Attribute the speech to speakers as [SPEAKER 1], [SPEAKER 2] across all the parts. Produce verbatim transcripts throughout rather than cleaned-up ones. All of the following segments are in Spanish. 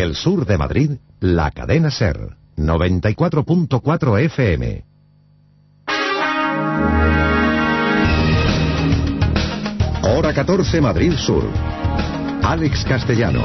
[SPEAKER 1] el sur de Madrid, la cadena SER, noventa y cuatro punto cuatro F M. Hora catorce, Madrid Sur. Alex Castellano.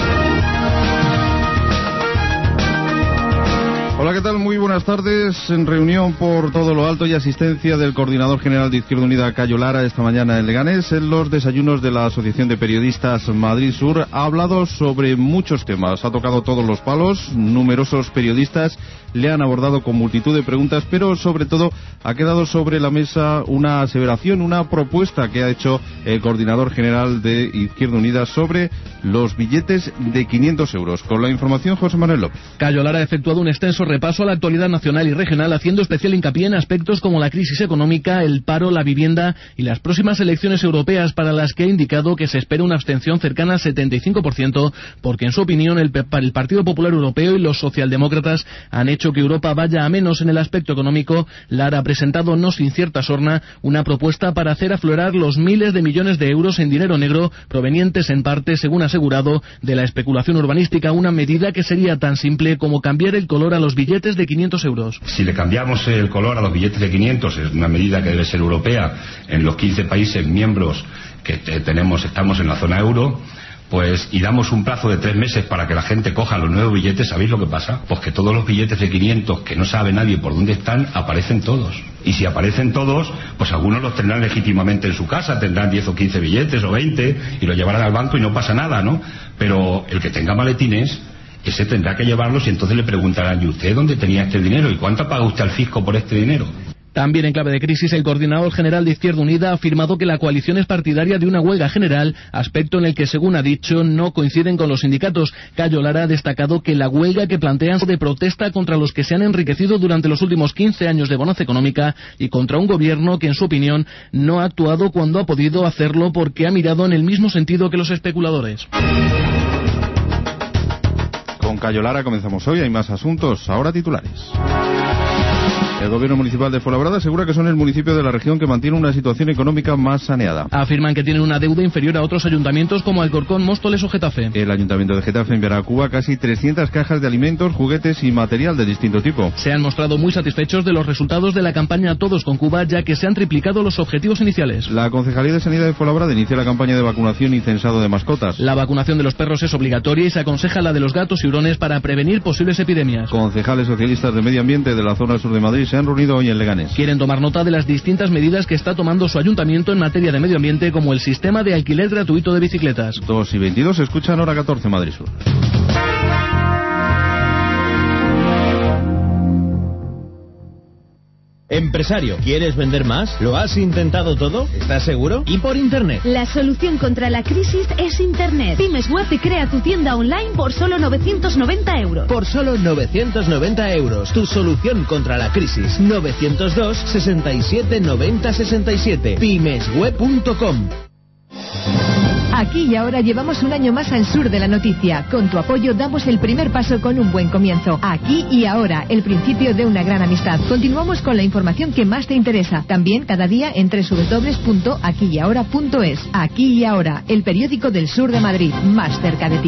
[SPEAKER 2] Hola, ¿qué tal? Muy buenas tardes. En reunión por todo lo alto y asistencia del coordinador general de Izquierda Unida, Cayo Lara, esta mañana en Leganés, en los desayunos de la Asociación de Periodistas Madrid Sur, ha hablado sobre muchos temas. Ha tocado todos los palos, numerosos periodistas le han abordado con multitud de preguntas, pero sobre todo ha quedado sobre la mesa una aseveración, una propuesta que ha hecho el coordinador general de Izquierda Unida sobre los billetes de quinientos euros. Con la información, José Manuel López.
[SPEAKER 3] Cayo Lara ha efectuado un extenso repaso a la actualidad nacional y regional, haciendo especial hincapié en aspectos como la crisis económica, el paro, la vivienda y las próximas elecciones europeas, para las que ha indicado que se espera una abstención cercana al setenta y cinco por ciento, porque en su opinión el, el Partido Popular Europeo y los socialdemócratas han hecho que Europa vaya a menos en el aspecto económico. Lara ha presentado, no sin cierta sorna, una propuesta para hacer aflorar los miles de millones de euros en dinero negro provenientes en parte, según ha asegurado, de la especulación urbanística, una medida que sería tan simple como cambiar el color a los billetes de quinientos euros.
[SPEAKER 4] Si le cambiamos el color a los billetes de quinientos, es una medida que debe ser europea en los quince países miembros que tenemos, estamos en la zona euro, pues, y damos un plazo de tres meses para que la gente coja los nuevos billetes, ¿sabéis lo que pasa? Pues que todos los billetes de quinientos, que no sabe nadie por dónde están, aparecen todos. Y si aparecen todos, pues algunos los tendrán legítimamente en su casa, tendrán diez o quince billetes o veinte y los llevarán al banco y no pasa nada, ¿no? Pero el que tenga maletines, ese tendrá que llevarlos y entonces le preguntarán: ¿y usted dónde tenía este dinero? ¿Y cuánto paga usted al fisco por este dinero?
[SPEAKER 3] También en clave de crisis, el coordinador general de Izquierda Unida ha afirmado que la coalición es partidaria de una huelga general, aspecto en el que, según ha dicho, no coinciden con los sindicatos. Cayo Lara ha destacado que la huelga que plantean es de protesta contra los que se han enriquecido durante los últimos quince años de bonanza económica y contra un gobierno que, en su opinión, no ha actuado cuando ha podido hacerlo porque ha mirado en el mismo sentido que los especuladores.
[SPEAKER 2] Con Cayo Lara comenzamos hoy. Hay más asuntos. Ahora titulares. El gobierno municipal de Fuenlabrada asegura que son el municipio de la región que mantiene una situación económica más saneada.
[SPEAKER 3] Afirman que tienen una deuda inferior a otros ayuntamientos como Alcorcón, Móstoles o Getafe.
[SPEAKER 2] El ayuntamiento de Getafe enviará a Cuba casi trescientas cajas de alimentos, juguetes y material de distinto tipo.
[SPEAKER 3] Se han mostrado muy satisfechos de los resultados de la campaña Todos con Cuba, ya que se han triplicado los objetivos iniciales.
[SPEAKER 2] La Concejalía de Sanidad de Fuenlabrada inicia la campaña de vacunación y censado de mascotas.
[SPEAKER 3] La vacunación de los perros es obligatoria y se aconseja la de los gatos y hurones para prevenir posibles epidemias.
[SPEAKER 2] Concejales socialistas de Medio Ambiente de la zona sur de Madrid se han reunido hoy en Leganés.
[SPEAKER 3] Quieren tomar nota de las distintas medidas que está tomando su ayuntamiento en materia de medio ambiente, como el sistema de alquiler gratuito de bicicletas.
[SPEAKER 2] dos y veintidós, escuchan Hora catorce, Madrid Sur.
[SPEAKER 5] Empresario, ¿quieres vender más? ¿Lo has intentado todo? ¿Estás seguro? ¿Y por Internet?
[SPEAKER 6] La solución contra la crisis es Internet. Pymes Web te crea tu tienda online por solo novecientos noventa euros.
[SPEAKER 5] Por solo novecientos noventa euros. Tu solución contra la crisis. novecientos dos, sesenta y siete, noventa, sesenta y siete. pymes web punto com.
[SPEAKER 7] Aquí y ahora llevamos un año más al sur de la noticia. Con tu apoyo damos el primer paso con un buen comienzo. Aquí y ahora, el principio de una gran amistad. Continuamos con la información que más te interesa. También cada día en doble u doble u doble u punto aquí y ahora punto es. Aquí y ahora, el periódico del sur de Madrid, más cerca de ti.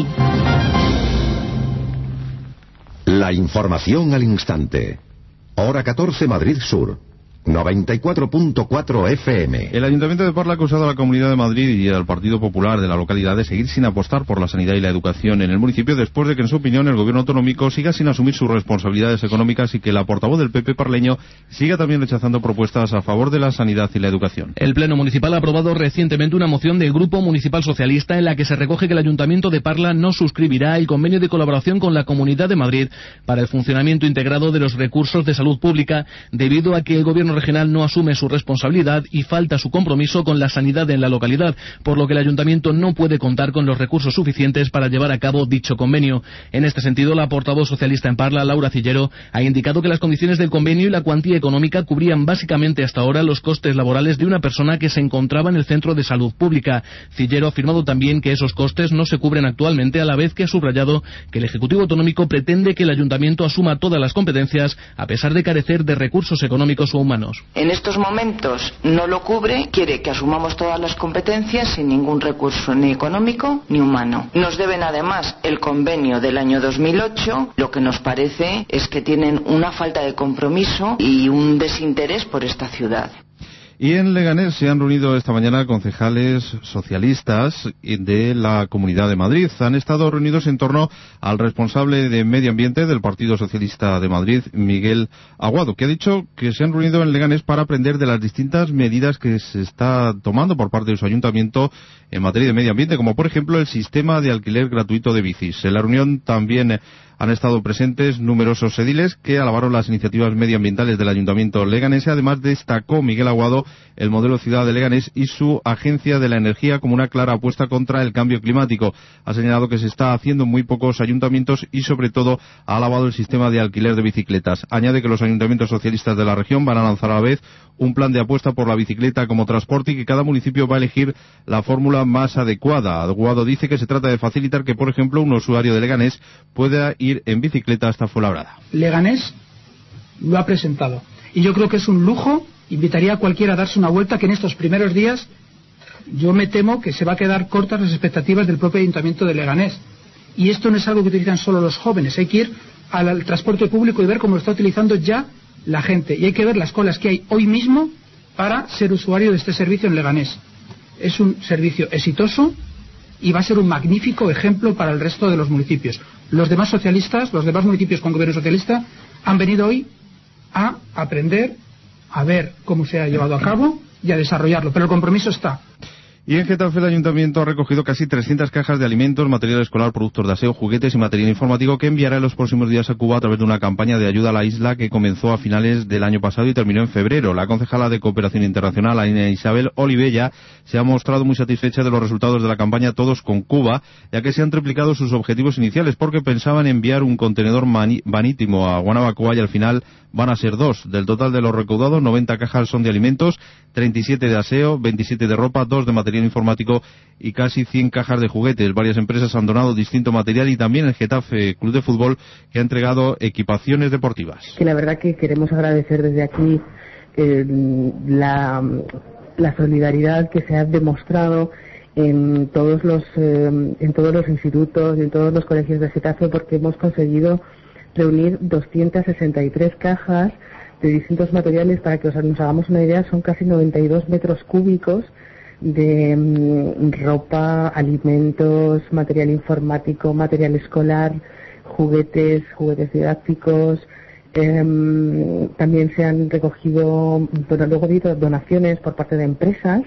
[SPEAKER 1] La información al instante. Hora catorce, Madrid Sur. noventa y cuatro punto cuatro F M.
[SPEAKER 2] El Ayuntamiento de Parla ha acusado a la Comunidad de Madrid y al Partido Popular de la localidad de seguir sin apostar por la sanidad y la educación en el municipio, después de que, en su opinión, el gobierno autonómico siga sin asumir sus responsabilidades económicas y que la portavoz del P P parleño siga también rechazando propuestas a favor de la sanidad y la educación.
[SPEAKER 3] El Pleno Municipal ha aprobado recientemente una moción del Grupo Municipal Socialista en la que se recoge que el Ayuntamiento de Parla no suscribirá el convenio de colaboración con la Comunidad de Madrid para el funcionamiento integrado de los recursos de salud pública, debido a que el gobierno regional no asume su responsabilidad y falta su compromiso con la sanidad en la localidad, por lo que el ayuntamiento no puede contar con los recursos suficientes para llevar a cabo dicho convenio. En este sentido, la portavoz socialista en Parla, Laura Cillero, ha indicado que las condiciones del convenio y la cuantía económica cubrían básicamente hasta ahora los costes laborales de una persona que se encontraba en el centro de salud pública. Cillero ha afirmado también que esos costes no se cubren actualmente, a la vez que ha subrayado que el Ejecutivo Autonómico pretende que el ayuntamiento asuma todas las competencias a pesar de carecer de recursos económicos o humanos. humanos.
[SPEAKER 8] En estos momentos no lo cubre, quiere que asumamos todas las competencias sin ningún recurso ni económico ni humano. Nos deben además el convenio del año dos mil ocho, lo que nos parece es que tienen una falta de compromiso y un desinterés por esta ciudad.
[SPEAKER 2] Y en Leganés se han reunido esta mañana concejales socialistas de la Comunidad de Madrid. Han estado reunidos en torno al responsable de Medio Ambiente del Partido Socialista de Madrid, Miguel Aguado, que ha dicho que se han reunido en Leganés para aprender de las distintas medidas que se está tomando por parte de su ayuntamiento en materia de medio ambiente, como por ejemplo el sistema de alquiler gratuito de bicis. En la reunión también han estado presentes numerosos ediles que alabaron las iniciativas medioambientales del Ayuntamiento leganés. Además, destacó Miguel Aguado el modelo Ciudad de Leganés y su Agencia de la Energía como una clara apuesta contra el cambio climático. Ha señalado que se está haciendo en muy pocos ayuntamientos y, sobre todo, ha alabado el sistema de alquiler de bicicletas. Añade que los ayuntamientos socialistas de la región van a lanzar a la vez un plan de apuesta por la bicicleta como transporte y que cada municipio va a elegir la fórmula más adecuada. Aguado dice que se trata de facilitar que, por ejemplo, un usuario de Leganés pueda ir en bicicleta hasta Fuenlabrada.
[SPEAKER 9] Leganés lo ha presentado y yo creo que es un lujo. Invitaría a cualquiera a darse una vuelta, que en estos primeros días yo me temo que se va a quedar cortas las expectativas del propio Ayuntamiento de Leganés. Y esto no es algo que utilizan solo los jóvenes, hay que ir al, al transporte público y ver cómo lo está utilizando ya la gente. Y hay que ver las colas que hay hoy mismo para ser usuario de este servicio en Leganés. Es un servicio exitoso y va a ser un magnífico ejemplo para el resto de los municipios. Los demás socialistas, los demás municipios con gobierno socialista, han venido hoy a aprender, a ver cómo se ha llevado a cabo y a desarrollarlo, pero el compromiso está.
[SPEAKER 2] Y en Getafe el Ayuntamiento ha recogido casi trescientas cajas de alimentos, material escolar, productos de aseo, juguetes y material informático que enviará en los próximos días a Cuba a través de una campaña de ayuda a la isla que comenzó a finales del año pasado y terminó en febrero. La concejala de Cooperación Internacional, Ana Isabel Olivella, se ha mostrado muy satisfecha de los resultados de la campaña Todos con Cuba, ya que se han triplicado sus objetivos iniciales porque pensaban enviar un contenedor marítimo a Guanabacoa y al final van a ser dos. Del total de los recaudados, noventa cajas son de alimentos, treinta y siete de aseo, veintisiete de ropa, dos de material informático y casi cien cajas de juguetes. Varias empresas han donado distinto material y también el Getafe Club de Fútbol, que ha entregado equipaciones deportivas.
[SPEAKER 10] Que la verdad que queremos agradecer desde aquí eh, la, la solidaridad que se ha demostrado en todos los eh, en todos los institutos y en todos los colegios de Getafe, porque hemos conseguido reunir doscientas sesenta y tres cajas de distintos materiales. Para que os, nos hagamos una idea, son casi noventa y dos metros cúbicos de um, ropa, alimentos, material informático, material escolar, juguetes, juguetes didácticos. Eh, también se han recogido, bueno, luego ha habido donaciones por parte de empresas.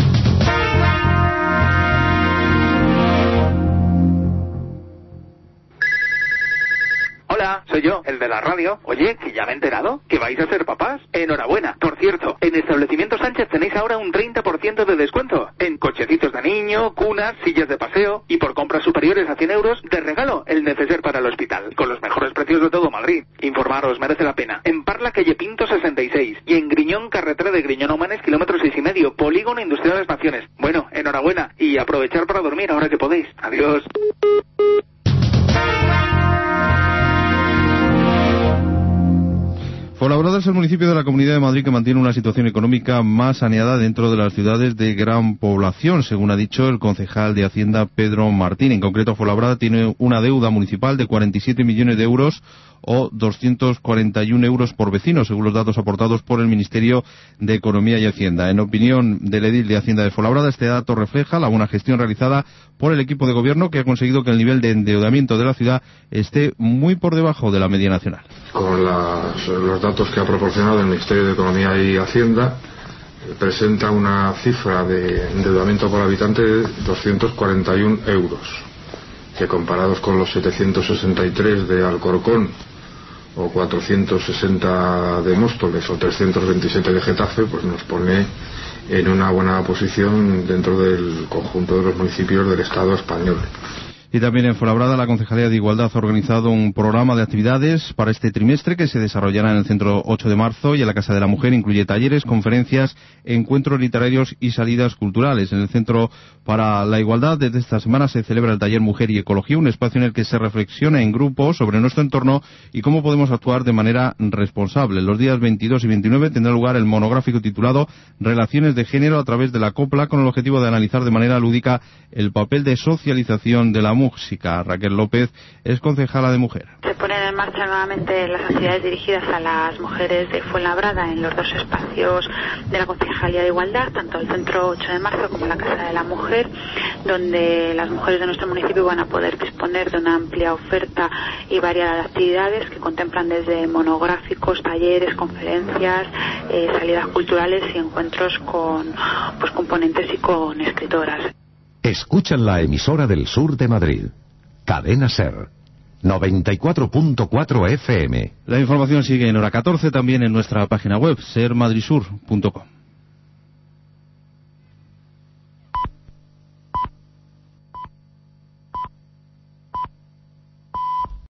[SPEAKER 11] Hola, soy yo, el de la radio. Oye, que ya me he enterado que vais a ser papás. Enhorabuena. Por cierto, en Establecimiento Sánchez tenéis ahora un treinta por ciento de descuento en cochecitos de niño, cunas, sillas de paseo y por compras superiores a cien euros de regalo el neceser para el hospital, con los mejores precios de todo Madrid. Informaros, merece la pena. En Parla, calle Pinto sesenta y seis y en Griñón, carretera de Griñón a Humanes, kilómetro seis y medio, Polígono Industrial de las Naciones. Bueno, enhorabuena y aprovechar para dormir ahora que podéis. Adiós.
[SPEAKER 2] Fuenlabrada es el municipio de la Comunidad de Madrid que mantiene una situación económica más saneada dentro de las ciudades de gran población, según ha dicho el concejal de Hacienda Pedro Martín. En concreto, Fuenlabrada tiene una deuda municipal de cuarenta y siete millones de euros o doscientos cuarenta y uno euros por vecino, según los datos aportados por el Ministerio de Economía y Hacienda. En opinión del edil de Hacienda de Fuenlabrada, este dato refleja la buena gestión realizada por el equipo de gobierno, que ha conseguido que el nivel de endeudamiento de la ciudad esté muy por debajo de la media nacional.
[SPEAKER 12] Con las, los datos que ha proporcionado el Ministerio de Economía y Hacienda, presenta una cifra de endeudamiento por habitante de doscientos cuarenta y uno euros, que comparados con los setecientos sesenta y tres de Alcorcón o cuatrocientos sesenta de Móstoles o trescientos veintisiete de Getafe, pues nos pone en una buena posición dentro del conjunto de los municipios del Estado español.
[SPEAKER 2] Y también en Fuenlabrada, la Concejalía de Igualdad ha organizado un programa de actividades para este trimestre que se desarrollará en el Centro ocho de marzo y en la Casa de la Mujer. Incluye talleres, conferencias, encuentros literarios y salidas culturales. En el Centro para la Igualdad, desde esta semana se celebra el taller Mujer y Ecología, un espacio en el que se reflexiona en grupo sobre nuestro entorno y cómo podemos actuar de manera responsable. Los días veintidós y veintinueve tendrá lugar el monográfico titulado Relaciones de género a través de la copla, con el objetivo de analizar de manera lúdica el papel de socialización de la música. Raquel López es concejala de Mujer.
[SPEAKER 13] Se ponen en marcha nuevamente las actividades dirigidas a las mujeres de Fuenlabrada en los dos espacios de la Concejalía de Igualdad, tanto el Centro ocho de marzo como la Casa de la Mujer, donde las mujeres de nuestro municipio van a poder disponer de una amplia oferta y variedad de actividades que contemplan desde monográficos, talleres, conferencias, eh, salidas culturales y encuentros con pues componentes y con escritoras.
[SPEAKER 1] Escuchan la emisora del sur de Madrid, Cadena SER, noventa y cuatro punto cuatro F M.
[SPEAKER 2] La información sigue en hora catorce, también en nuestra página web, ser madrid sur punto com.